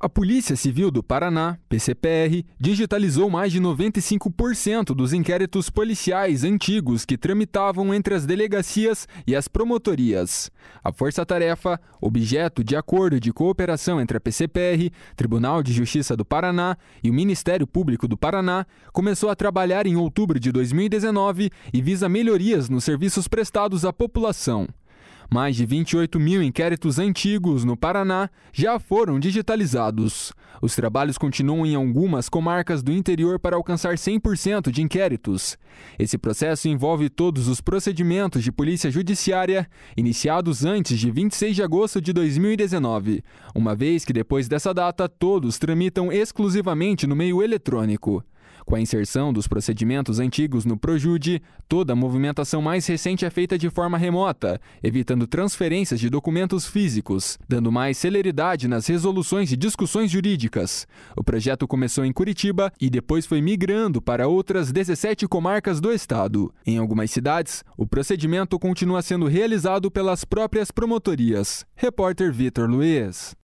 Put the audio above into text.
A Polícia Civil do Paraná, PCPR, digitalizou mais de 95% dos inquéritos policiais antigos que tramitavam entre as delegacias e as promotorias. A força-tarefa, objeto de acordo de cooperação entre a PCPR, Tribunal de Justiça do Paraná e o Ministério Público do Paraná, começou a trabalhar em outubro de 2019 e visa melhorias nos serviços prestados à população. Mais de 28 mil inquéritos antigos no Paraná já foram digitalizados. Os trabalhos continuam em algumas comarcas do interior para alcançar 100% de inquéritos. Esse processo envolve todos os procedimentos de polícia judiciária iniciados antes de 26 de agosto de 2019, uma vez que depois dessa data todos tramitam exclusivamente no meio eletrônico. Com a inserção dos procedimentos antigos no Projude, toda a movimentação mais recente é feita de forma remota, evitando transferências de documentos físicos, dando mais celeridade nas resoluções e discussões jurídicas. O projeto começou em Curitiba e depois foi migrando para outras 17 comarcas do estado. Em algumas cidades, o procedimento continua sendo realizado pelas próprias promotorias. Repórter Vitor Luiz.